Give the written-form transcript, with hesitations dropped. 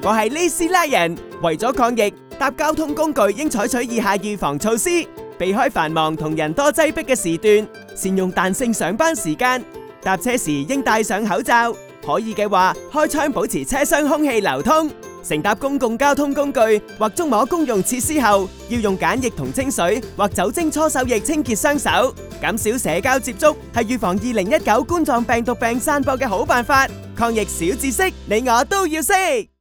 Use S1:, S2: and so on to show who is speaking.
S1: 我係呢斯拉人。為咗抗疫，搭交通工具應採取以下預防措施：避開繁忙同人多擠迫嘅時段，善用彈性上班時間。搭車時應戴上口罩，可以嘅話開窗保持車廂空氣流通。乘搭公共交通工具或觸摸公用設施後，要用梘液同清水或酒精搓手液清潔雙手。減少社交接觸係預防2019冠狀病毒病散播嘅好辦法。抗疫小知識，你我都要識。